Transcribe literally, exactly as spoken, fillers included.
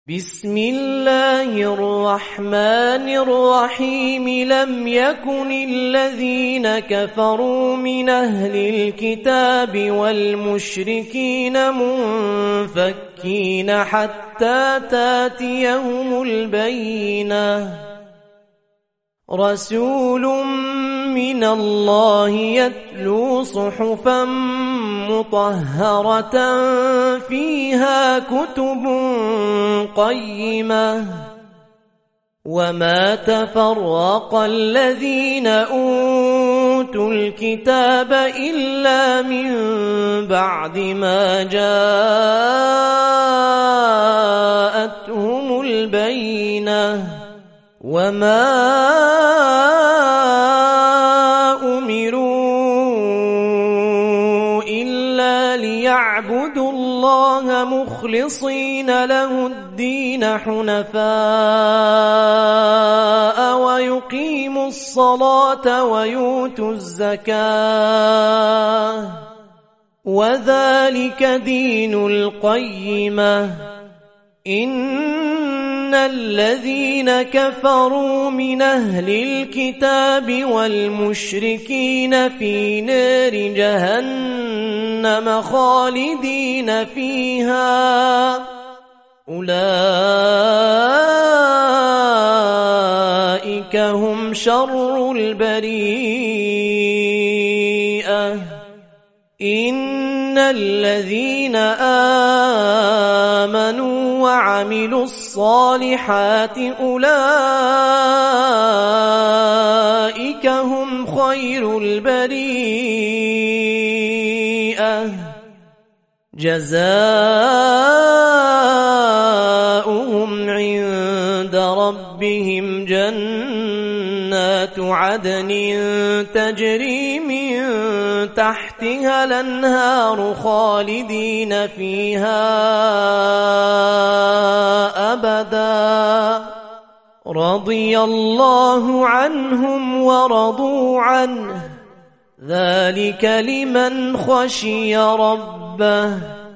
بسم الله الرحمن الرحيم لم يكن الذين كفروا من أهل الكتاب والمشركين منفكين حتى تاتيهم البينة رسول من الله يتلو صحفا مطهرة فيها كتب قيمة وما تفرق الذين أوتوا الكتاب إلا من بعد ما جاءتهم البينة وما أمروا إلا ليعبدوا الله مخلصين له الدين حنفاء ويقيموا الصلاة ويؤتوا الزكاة وذلك دين القيمة إن الذين كفروا من أهل الكتاب والمشركين في نار جهنم خالدين فيها أولئك هم شر البريئة إن الذين آمنوا وعملوا الصالحات أولئك هم خير البريئة جزاؤهم عند ربهم جنات عدن تجري من تحتها الأنهار خالدين فيها أبدا رضي الله عنهم ورضوا عنه ذلك لمن خشي ربه